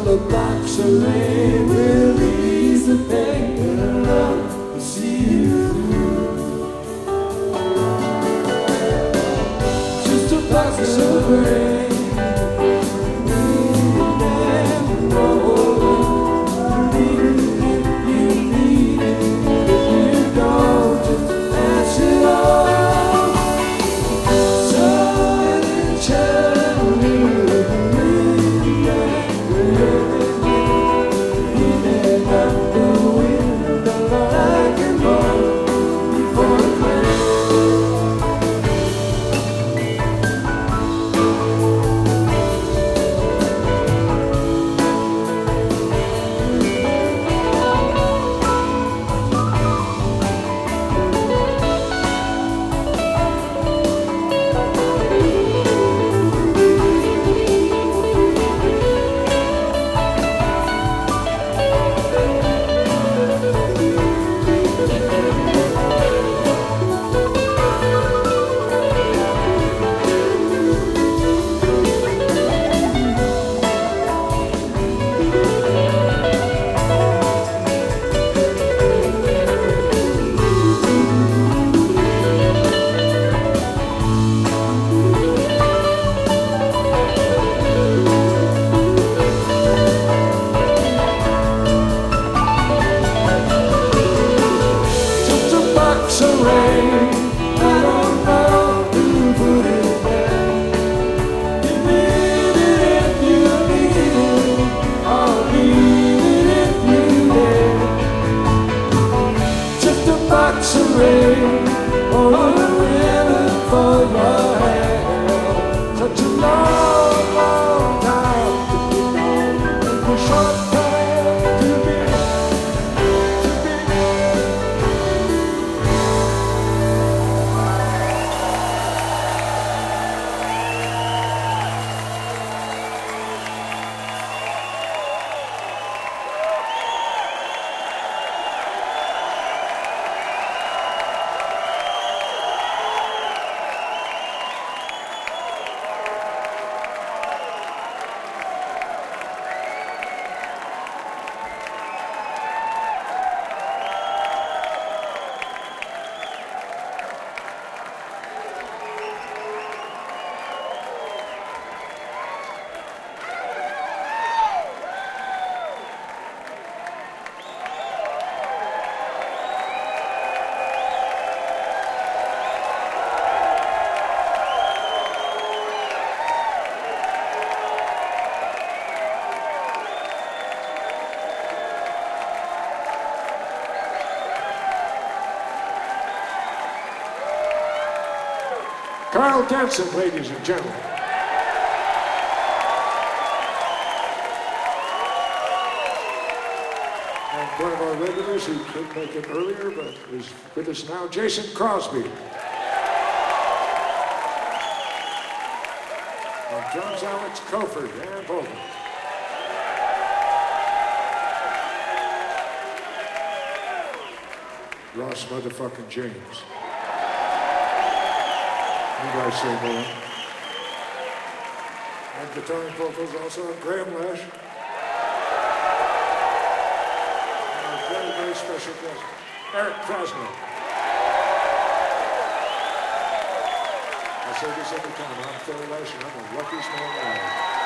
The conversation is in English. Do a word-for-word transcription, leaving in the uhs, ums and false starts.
a box of rain will ease the pain, and love will see you through. Just a box of rain. Carl Denson, ladies and gentlemen. And one of our regulars who couldn't make it earlier but is with us now, Jason Crosby. On drums, Alex Cofford and vocals. Ross motherfucking James. You guys say more. And guitar and vocals also on Graham Lash. And a very, very special guest, Eric Krasno. I say this every time, I'm Phil Lash and I'm the luckiest man alive.